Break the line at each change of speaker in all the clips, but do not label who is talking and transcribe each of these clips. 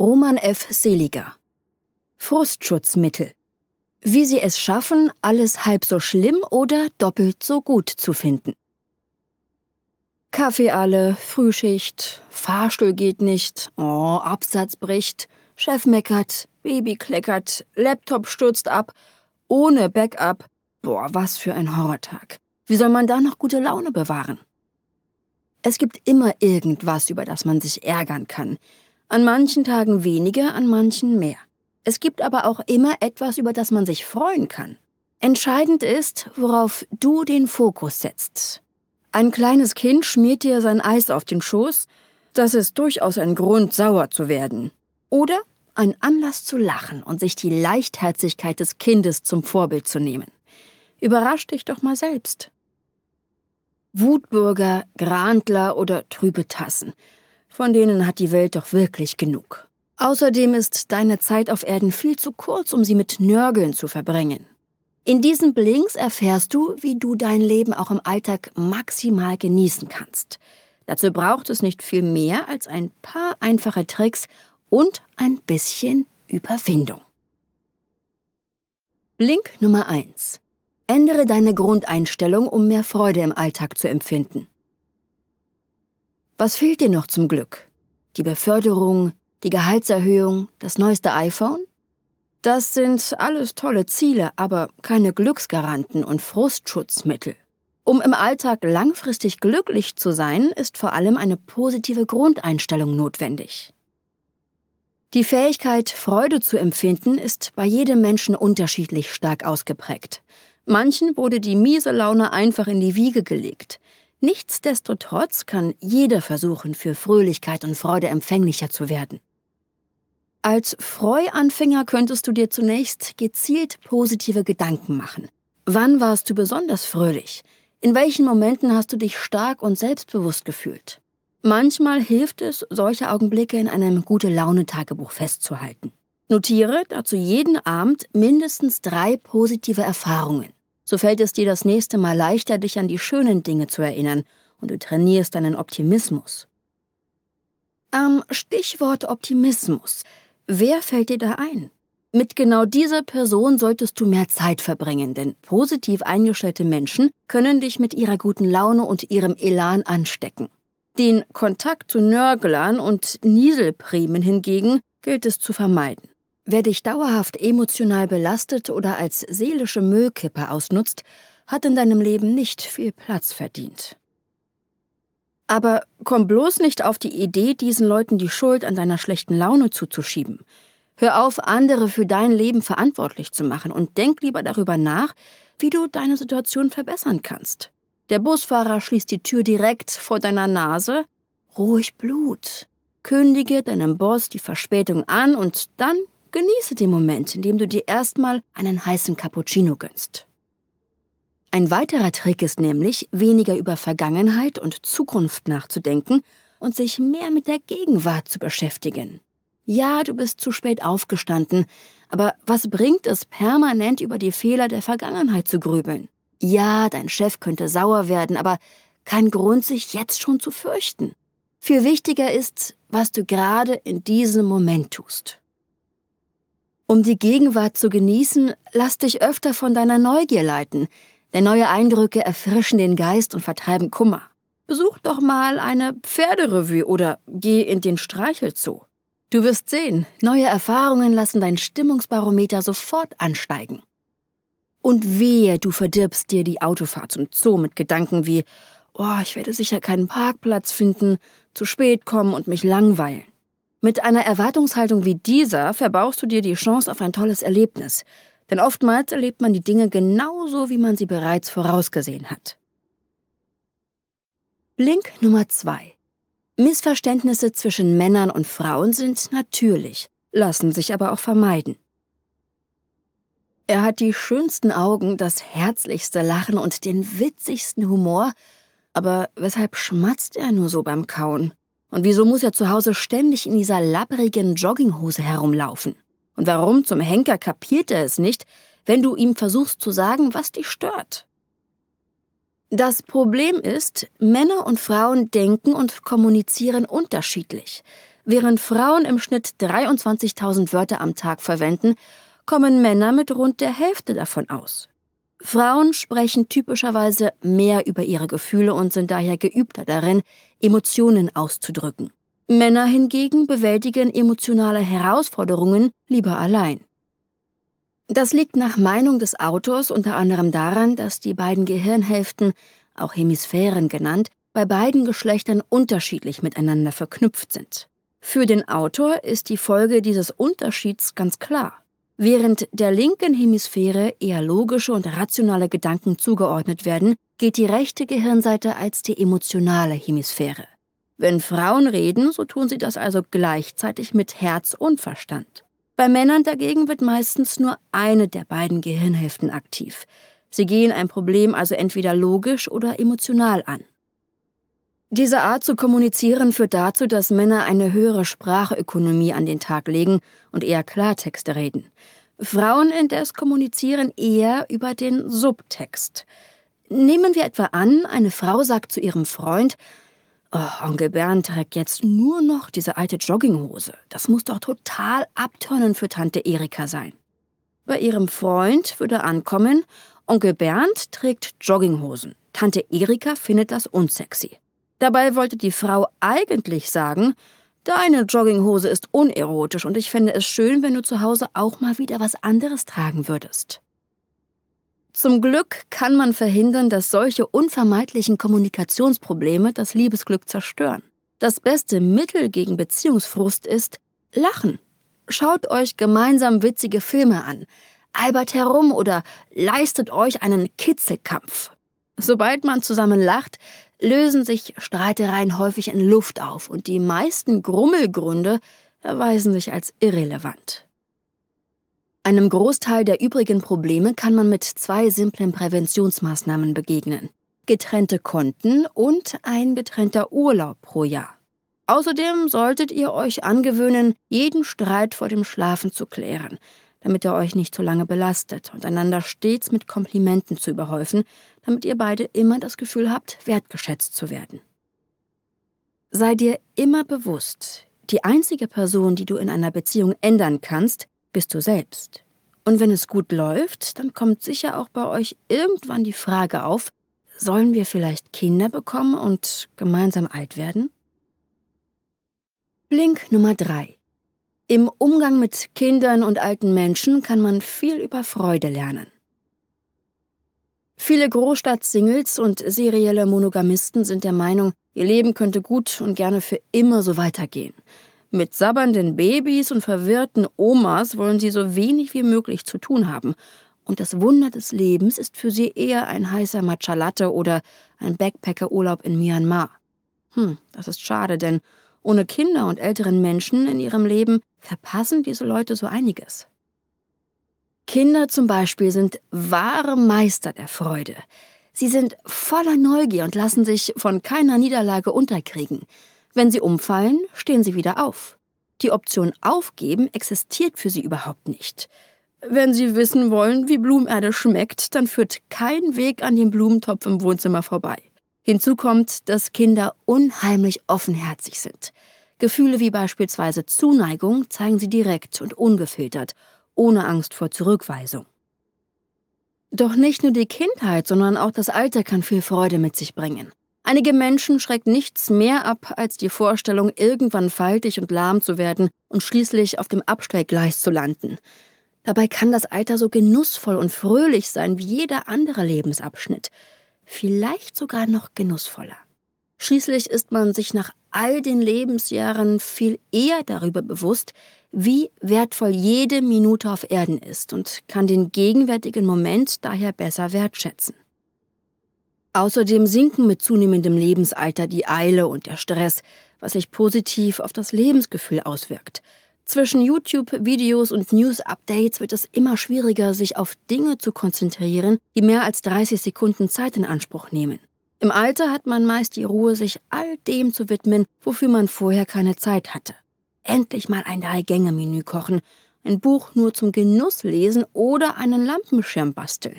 Roman F. Seliger. Frustschutzmittel. Wie Sie es schaffen, alles halb so schlimm oder doppelt so gut zu finden. Kaffee alle, Frühschicht, Fahrstuhl geht nicht, oh, Absatz bricht, Chef meckert, Baby kleckert, Laptop stürzt ab, ohne Backup. Boah, was für ein Horrortag. Wie soll man da noch gute Laune bewahren? Es gibt immer irgendwas, über das man sich ärgern kann. An manchen Tagen weniger, an manchen mehr. Es gibt aber auch immer etwas, über das man sich freuen kann. Entscheidend ist, worauf du den Fokus setzt. Ein kleines Kind schmiert dir sein Eis auf den Schoß. Das ist durchaus ein Grund, sauer zu werden. Oder ein Anlass zu lachen und sich die Leichtherzigkeit des Kindes zum Vorbild zu nehmen. Überrasch dich doch mal selbst. Wutbürger, Grantler oder trübe Tassen. Von denen hat die Welt doch wirklich genug. Außerdem ist deine Zeit auf Erden viel zu kurz, um sie mit Nörgeln zu verbringen. In diesen Blinks erfährst du, wie du dein Leben auch im Alltag maximal genießen kannst. Dazu braucht es nicht viel mehr als ein paar einfache Tricks und ein bisschen Überwindung. Blink Nummer 1. Ändere deine Grundeinstellung, um mehr Freude im Alltag zu empfinden. Was fehlt dir noch zum Glück? Die Beförderung, die Gehaltserhöhung, das neueste iPhone? Das sind alles tolle Ziele, aber keine Glücksgaranten und Frustschutzmittel. Um im Alltag langfristig glücklich zu sein, ist vor allem eine positive Grundeinstellung notwendig. Die Fähigkeit, Freude zu empfinden, ist bei jedem Menschen unterschiedlich stark ausgeprägt. Manchen wurde die miese Laune einfach in die Wiege gelegt. Nichtsdestotrotz kann jeder versuchen, für Fröhlichkeit und Freude empfänglicher zu werden. Als Freuanfänger könntest du dir zunächst gezielt positive Gedanken machen. Wann warst du besonders fröhlich? In welchen Momenten hast du dich stark und selbstbewusst gefühlt? Manchmal hilft es, solche Augenblicke in einem Gute-Laune-Tagebuch festzuhalten. Notiere dazu jeden Abend mindestens 3 positive Erfahrungen. So fällt es dir das nächste Mal leichter, dich an die schönen Dinge zu erinnern und du trainierst deinen Optimismus. Am Stichwort Optimismus. Wer fällt dir da ein? Mit genau dieser Person solltest du mehr Zeit verbringen, denn positiv eingestellte Menschen können dich mit ihrer guten Laune und ihrem Elan anstecken. Den Kontakt zu Nörglern und Nieselprimen hingegen gilt es zu vermeiden. Wer dich dauerhaft emotional belastet oder als seelische Müllkippe ausnutzt, hat in deinem Leben nicht viel Platz verdient. Aber komm bloß nicht auf die Idee, diesen Leuten die Schuld an deiner schlechten Laune zuzuschieben. Hör auf, andere für dein Leben verantwortlich zu machen und denk lieber darüber nach, wie du deine Situation verbessern kannst. Der Busfahrer schließt die Tür direkt vor deiner Nase. Ruhig Blut. Kündige deinem Boss die Verspätung an und dann genieße den Moment, in dem du dir erstmal einen heißen Cappuccino gönnst. Ein weiterer Trick ist nämlich, weniger über Vergangenheit und Zukunft nachzudenken und sich mehr mit der Gegenwart zu beschäftigen. Ja, du bist zu spät aufgestanden, aber was bringt es, permanent über die Fehler der Vergangenheit zu grübeln? Ja, dein Chef könnte sauer werden, aber kein Grund, sich jetzt schon zu fürchten. Viel wichtiger ist, was du gerade in diesem Moment tust. Um die Gegenwart zu genießen, lass dich öfter von deiner Neugier leiten, denn neue Eindrücke erfrischen den Geist und vertreiben Kummer. Besuch doch mal eine Pferderevue oder geh in den Streichelzoo. Du wirst sehen, neue Erfahrungen lassen dein Stimmungsbarometer sofort ansteigen. Und wehe, du verdirbst dir die Autofahrt zum Zoo mit Gedanken wie, oh, ich werde sicher keinen Parkplatz finden, zu spät kommen und mich langweilen. Mit einer Erwartungshaltung wie dieser verbaust du dir die Chance auf ein tolles Erlebnis. Denn oftmals erlebt man die Dinge genauso, wie man sie bereits vorausgesehen hat. Blink Nummer 2. Missverständnisse zwischen Männern und Frauen sind natürlich, lassen sich aber auch vermeiden. Er hat die schönsten Augen, das herzlichste Lachen und den witzigsten Humor, aber weshalb schmatzt er nur so beim Kauen? Und wieso muss er zu Hause ständig in dieser labbrigen Jogginghose herumlaufen? Und warum zum Henker kapiert er es nicht, wenn du ihm versuchst zu sagen, was dich stört? Das Problem ist, Männer und Frauen denken und kommunizieren unterschiedlich. Während Frauen im Schnitt 23.000 Wörter am Tag verwenden, kommen Männer mit rund der Hälfte davon aus. Frauen sprechen typischerweise mehr über ihre Gefühle und sind daher geübter darin, Emotionen auszudrücken. Männer hingegen bewältigen emotionale Herausforderungen lieber allein. Das liegt nach Meinung des Autors unter anderem daran, dass die beiden Gehirnhälften, auch Hemisphären genannt, bei beiden Geschlechtern unterschiedlich miteinander verknüpft sind. Für den Autor ist die Folge dieses Unterschieds ganz klar. Während der linken Hemisphäre eher logische und rationale Gedanken zugeordnet werden, gilt die rechte Gehirnseite als die emotionale Hemisphäre. Wenn Frauen reden, so tun sie das also gleichzeitig mit Herz und Verstand. Bei Männern dagegen wird meistens nur eine der beiden Gehirnhälften aktiv. Sie gehen ein Problem also entweder logisch oder emotional an. Diese Art zu kommunizieren führt dazu, dass Männer eine höhere Sprachökonomie an den Tag legen und eher Klartexte reden. Frauen indes kommunizieren eher über den Subtext. Nehmen wir etwa an, eine Frau sagt zu ihrem Freund: „Oh, Onkel Bernd trägt jetzt nur noch diese alte Jogginghose. Das muss doch total abtörnend für Tante Erika sein." Bei ihrem Freund würde ankommen: „Onkel Bernd trägt Jogginghosen. Tante Erika findet das unsexy." Dabei wollte die Frau eigentlich sagen: „Deine Jogginghose ist unerotisch und ich fände es schön, wenn du zu Hause auch mal wieder was anderes tragen würdest." Zum Glück kann man verhindern, dass solche unvermeidlichen Kommunikationsprobleme das Liebesglück zerstören. Das beste Mittel gegen Beziehungsfrust ist Lachen. Schaut euch gemeinsam witzige Filme an, albert herum oder leistet euch einen Kitzelkampf. Sobald man zusammen lacht, lösen sich Streitereien häufig in Luft auf und die meisten Grummelgründe erweisen sich als irrelevant. Einem Großteil der übrigen Probleme kann man mit 2 simplen Präventionsmaßnahmen begegnen: getrennte Konten und ein getrennter Urlaub pro Jahr. Außerdem solltet ihr euch angewöhnen, jeden Streit vor dem Schlafen zu klären, damit er euch nicht zu lange belastet, und einander stets mit Komplimenten zu überhäufen, damit ihr beide immer das Gefühl habt, wertgeschätzt zu werden. Sei dir immer bewusst, die einzige Person, die du in einer Beziehung ändern kannst, bist du selbst. Und wenn es gut läuft, dann kommt sicher auch bei euch irgendwann die Frage auf: Sollen wir vielleicht Kinder bekommen und gemeinsam alt werden? Link Nummer 3. Im Umgang mit Kindern und alten Menschen kann man viel über Freude lernen. Viele Großstadt-Singles und serielle Monogamisten sind der Meinung, ihr Leben könnte gut und gerne für immer so weitergehen. Mit sabbernden Babys und verwirrten Omas wollen sie so wenig wie möglich zu tun haben. Und das Wunder des Lebens ist für sie eher ein heißer Matcha Latte oder ein Backpacker-Urlaub in Myanmar. Das ist schade, denn ohne Kinder und älteren Menschen in ihrem Leben verpassen diese Leute so einiges. Kinder zum Beispiel sind wahre Meister der Freude. Sie sind voller Neugier und lassen sich von keiner Niederlage unterkriegen. Wenn sie umfallen, stehen sie wieder auf. Die Option Aufgeben existiert für sie überhaupt nicht. Wenn sie wissen wollen, wie Blumenerde schmeckt, dann führt kein Weg an dem Blumentopf im Wohnzimmer vorbei. Hinzu kommt, dass Kinder unheimlich offenherzig sind. Gefühle wie beispielsweise Zuneigung zeigen sie direkt und ungefiltert, ohne Angst vor Zurückweisung. Doch nicht nur die Kindheit, sondern auch das Alter kann viel Freude mit sich bringen. Einige Menschen schreckt nichts mehr ab als die Vorstellung, irgendwann faltig und lahm zu werden und schließlich auf dem Abstellgleis zu landen. Dabei kann das Alter so genussvoll und fröhlich sein wie jeder andere Lebensabschnitt. Vielleicht sogar noch genussvoller. Schließlich ist man sich nach all den Lebensjahren viel eher darüber bewusst, wie wertvoll jede Minute auf Erden ist, und kann den gegenwärtigen Moment daher besser wertschätzen. Außerdem sinken mit zunehmendem Lebensalter die Eile und der Stress, was sich positiv auf das Lebensgefühl auswirkt. Zwischen YouTube-Videos und News-Updates wird es immer schwieriger, sich auf Dinge zu konzentrieren, die mehr als 30 Sekunden Zeit in Anspruch nehmen. Im Alter hat man meist die Ruhe, sich all dem zu widmen, wofür man vorher keine Zeit hatte. Endlich mal ein 3-Gänge-Menü kochen, ein Buch nur zum Genuss lesen oder einen Lampenschirm basteln.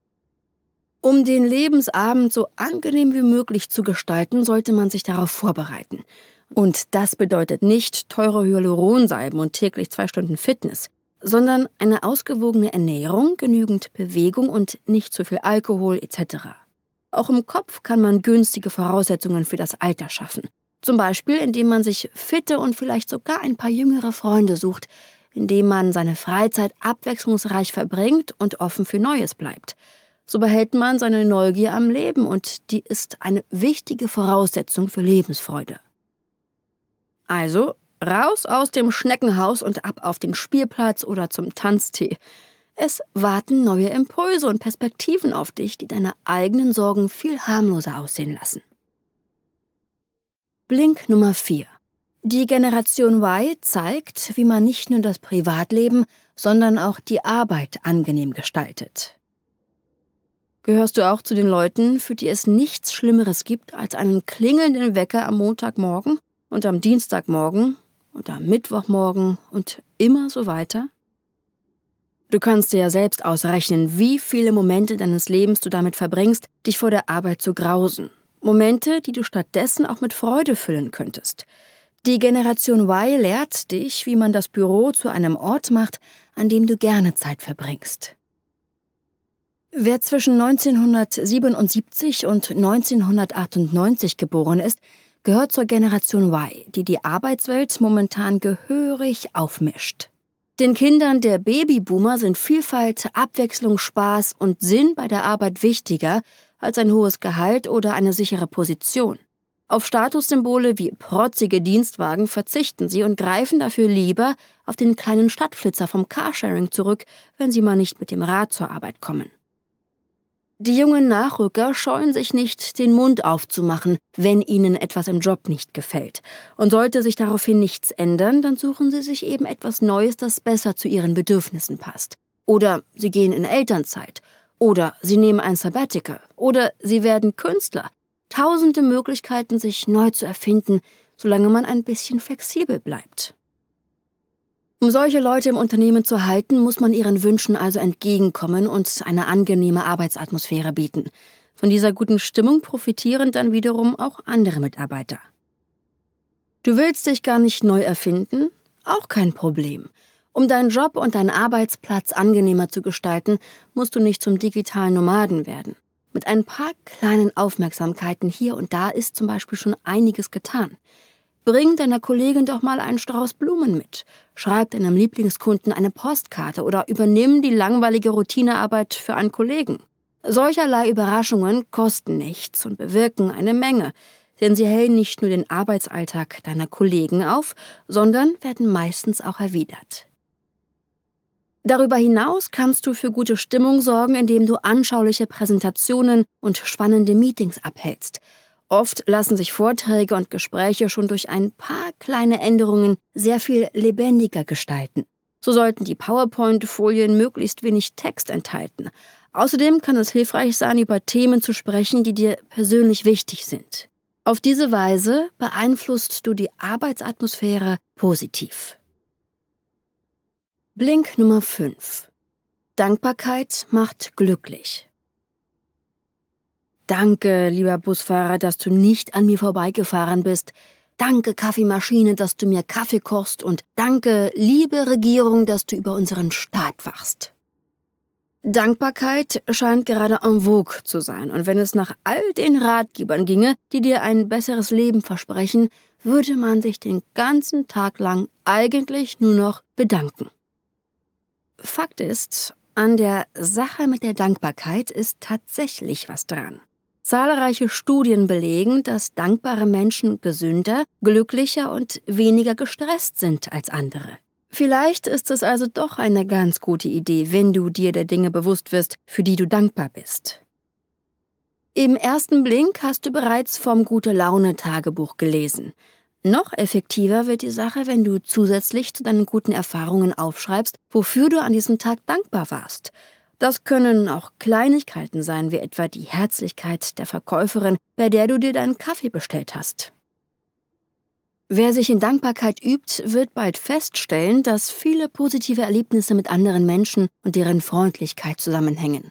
Um den Lebensabend so angenehm wie möglich zu gestalten, sollte man sich darauf vorbereiten. Und das bedeutet nicht teure Hyaluronsalben und täglich 2 Stunden Fitness, sondern eine ausgewogene Ernährung, genügend Bewegung und nicht zu viel Alkohol etc. Auch im Kopf kann man günstige Voraussetzungen für das Alter schaffen. Zum Beispiel, indem man sich fitte und vielleicht sogar ein paar jüngere Freunde sucht, indem man seine Freizeit abwechslungsreich verbringt und offen für Neues bleibt. So behält man seine Neugier am Leben und die ist eine wichtige Voraussetzung für Lebensfreude. Also, raus aus dem Schneckenhaus und ab auf den Spielplatz oder zum Tanztee. Es warten neue Impulse und Perspektiven auf dich, die deine eigenen Sorgen viel harmloser aussehen lassen. Blink Nummer 4. Die Generation Y zeigt, wie man nicht nur das Privatleben, sondern auch die Arbeit angenehm gestaltet. Gehörst du auch zu den Leuten, für die es nichts Schlimmeres gibt als einen klingelnden Wecker am Montagmorgen und am Dienstagmorgen und am Mittwochmorgen und immer so weiter? Du kannst dir ja selbst ausrechnen, wie viele Momente deines Lebens du damit verbringst, dich vor der Arbeit zu grausen. Momente, die du stattdessen auch mit Freude füllen könntest. Die Generation Y lehrt dich, wie man das Büro zu einem Ort macht, an dem du gerne Zeit verbringst. Wer zwischen 1977 und 1998 geboren ist, gehört zur Generation Y, die die Arbeitswelt momentan gehörig aufmischt. Den Kindern der Babyboomer sind Vielfalt, Abwechslung, Spaß und Sinn bei der Arbeit wichtiger als ein hohes Gehalt oder eine sichere Position. Auf Statussymbole wie protzige Dienstwagen verzichten sie und greifen dafür lieber auf den kleinen Stadtflitzer vom Carsharing zurück, wenn sie mal nicht mit dem Rad zur Arbeit kommen. Die jungen Nachrücker scheuen sich nicht, den Mund aufzumachen, wenn ihnen etwas im Job nicht gefällt. Und sollte sich daraufhin nichts ändern, dann suchen sie sich eben etwas Neues, das besser zu ihren Bedürfnissen passt. Oder sie gehen in Elternzeit. Oder sie nehmen ein Sabbatical. Oder sie werden Künstler. Tausende Möglichkeiten, sich neu zu erfinden, solange man ein bisschen flexibel bleibt. Um solche Leute im Unternehmen zu halten, muss man ihren Wünschen also entgegenkommen und eine angenehme Arbeitsatmosphäre bieten. Von dieser guten Stimmung profitieren dann wiederum auch andere Mitarbeiter. Du willst dich gar nicht neu erfinden? Auch kein Problem. Um deinen Job und deinen Arbeitsplatz angenehmer zu gestalten, musst du nicht zum digitalen Nomaden werden. Mit ein paar kleinen Aufmerksamkeiten hier und da ist zum Beispiel schon einiges getan. Bring deiner Kollegin doch mal einen Strauß Blumen mit. Schreib deinem Lieblingskunden eine Postkarte oder übernimm die langweilige Routinearbeit für einen Kollegen. Solcherlei Überraschungen kosten nichts und bewirken eine Menge, denn sie hellen nicht nur den Arbeitsalltag deiner Kollegen auf, sondern werden meistens auch erwidert. Darüber hinaus kannst du für gute Stimmung sorgen, indem du anschauliche Präsentationen und spannende Meetings abhältst. Oft lassen sich Vorträge und Gespräche schon durch ein paar kleine Änderungen sehr viel lebendiger gestalten. So sollten die PowerPoint-Folien möglichst wenig Text enthalten. Außerdem kann es hilfreich sein, über Themen zu sprechen, die dir persönlich wichtig sind. Auf diese Weise beeinflusst du die Arbeitsatmosphäre positiv. Blink Nummer 5. Dankbarkeit macht glücklich. Danke, lieber Busfahrer, dass du nicht an mir vorbeigefahren bist. Danke, Kaffeemaschine, dass du mir Kaffee kochst. Und danke, liebe Regierung, dass du über unseren Staat wachst. Dankbarkeit scheint gerade en vogue zu sein. Und wenn es nach all den Ratgebern ginge, die dir ein besseres Leben versprechen, würde man sich den ganzen Tag lang eigentlich nur noch bedanken. Fakt ist, an der Sache mit der Dankbarkeit ist tatsächlich was dran. Zahlreiche Studien belegen, dass dankbare Menschen gesünder, glücklicher und weniger gestresst sind als andere. Vielleicht ist es also doch eine ganz gute Idee, wenn du dir der Dinge bewusst wirst, für die du dankbar bist. Im ersten Blink hast du bereits vom Gute-Laune-Tagebuch gelesen. Noch effektiver wird die Sache, wenn du zusätzlich zu deinen guten Erfahrungen aufschreibst, wofür du an diesem Tag dankbar warst. Das können auch Kleinigkeiten sein, wie etwa die Herzlichkeit der Verkäuferin, bei der du dir deinen Kaffee bestellt hast. Wer sich in Dankbarkeit übt, wird bald feststellen, dass viele positive Erlebnisse mit anderen Menschen und deren Freundlichkeit zusammenhängen.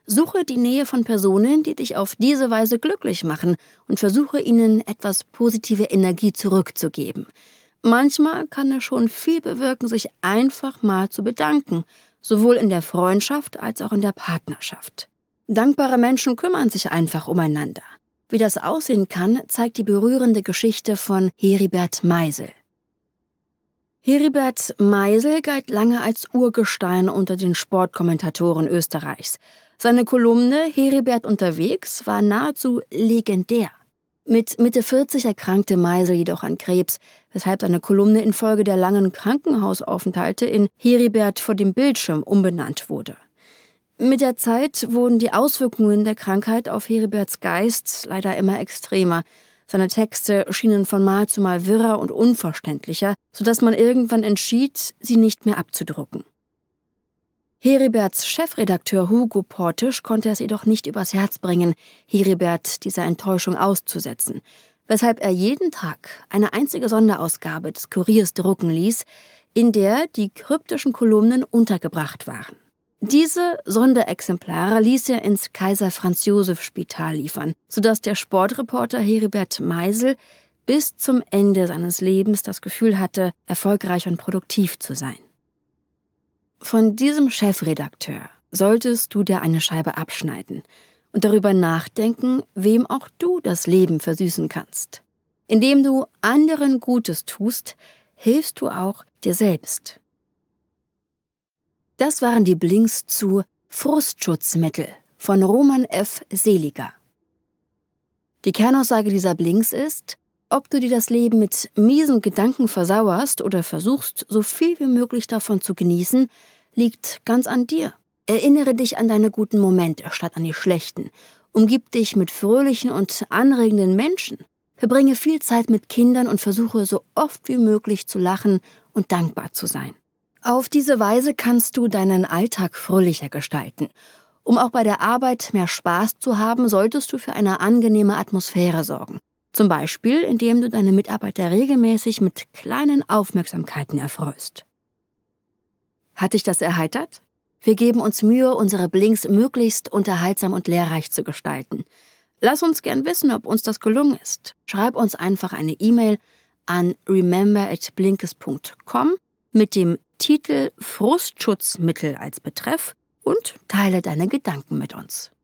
Suche die Nähe von Personen, die dich auf diese Weise glücklich machen und versuche ihnen etwas positive Energie zurückzugeben. Manchmal kann es schon viel bewirken, sich einfach mal zu bedanken, sowohl in der Freundschaft als auch in der Partnerschaft. Dankbare Menschen kümmern sich einfach umeinander. Wie das aussehen kann, zeigt die berührende Geschichte von Heribert Meisel. Heribert Meisel galt lange als Urgestein unter den Sportkommentatoren Österreichs. Seine Kolumne »Heribert unterwegs« war nahezu legendär. Mit Mitte 40 erkrankte Meisel jedoch an Krebs, weshalb seine Kolumne infolge der langen Krankenhausaufenthalte in »Heribert vor dem Bildschirm« umbenannt wurde. Mit der Zeit wurden die Auswirkungen der Krankheit auf Heriberts Geist leider immer extremer. Seine Texte schienen von Mal zu Mal wirrer und unverständlicher, sodass man irgendwann entschied, sie nicht mehr abzudrucken. Heriberts Chefredakteur Hugo Portisch konnte es jedoch nicht übers Herz bringen, Heribert dieser Enttäuschung auszusetzen, weshalb er jeden Tag eine einzige Sonderausgabe des Kuriers drucken ließ, in der die kryptischen Kolumnen untergebracht waren. Diese Sonderexemplare ließ er ins Kaiser-Franz-Joseph-Spital liefern, sodass der Sportreporter Heribert Meisel bis zum Ende seines Lebens das Gefühl hatte, erfolgreich und produktiv zu sein. Von diesem Chefredakteur solltest du dir eine Scheibe abschneiden und darüber nachdenken, wem auch du das Leben versüßen kannst. Indem du anderen Gutes tust, hilfst du auch dir selbst. Das waren die Blinks zu Frustschutzmittel von Roman F. Seliger. Die Kernaussage dieser Blinks ist: Ob du dir das Leben mit miesen Gedanken versauerst oder versuchst, so viel wie möglich davon zu genießen, liegt ganz an dir. Erinnere dich an deine guten Momente statt an die schlechten. Umgib dich mit fröhlichen und anregenden Menschen. Verbringe viel Zeit mit Kindern und versuche so oft wie möglich zu lachen und dankbar zu sein. Auf diese Weise kannst du deinen Alltag fröhlicher gestalten. Um auch bei der Arbeit mehr Spaß zu haben, solltest du für eine angenehme Atmosphäre sorgen. Zum Beispiel, indem du deine Mitarbeiter regelmäßig mit kleinen Aufmerksamkeiten erfreust. Hat dich das erheitert? Wir geben uns Mühe, unsere Blinks möglichst unterhaltsam und lehrreich zu gestalten. Lass uns gern wissen, ob uns das gelungen ist. Schreib uns einfach eine E-Mail an remember@blinkes.com mit dem Titel Frustschutzmittel als Betreff und teile deine Gedanken mit uns.